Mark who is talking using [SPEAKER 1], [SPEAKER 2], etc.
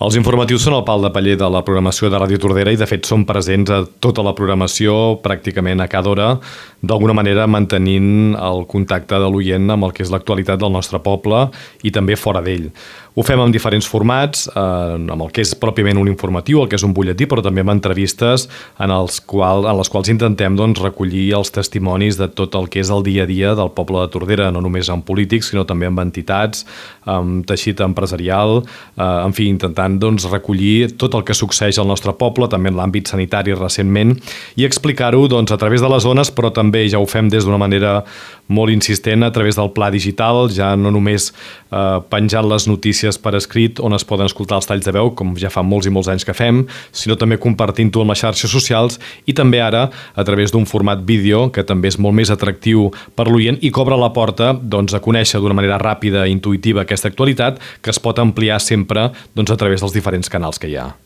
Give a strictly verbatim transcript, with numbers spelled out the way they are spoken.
[SPEAKER 1] Els informatius són el pal de paller de la programació de Ràdio Tordera i, de fet, són presents a tota la programació, pràcticament a cada hora, d'alguna manera mantenint el contacte de l'oient amb el que és l'actualitat del nostre poble i també fora d'ell. Ho fem en diferents formats, eh, amb el que és pròpiament un informatiu, el que és un butlletí, però també amb entrevistes en, els qual, en les quals intentem doncs, recollir els testimonis de tot el que és el dia a dia del poble de Tordera, no només amb polítics, sinó també amb entitats, amb teixit empresarial, eh, en fi, intentant doncs, recollir tot el que succeeix al nostre poble, també en l'àmbit sanitari recentment, i explicar-ho doncs, a través de les zones, però també ja ho fem des d'una manera molt insistent a través del pla digital, ja no només eh, penjant les notícies per escrit on es poden escoltar els talls de veu, com ja fa molts i molts anys que fem, sinó també compartint-ho en les xarxes socials i també ara a través d'un format vídeo que també és molt més atractiu per l'oient i que obre la porta doncs, a conèixer d'una manera ràpida i intuïtiva aquesta actualitat que es pot ampliar sempre doncs, a través dels diferents canals que hi ha.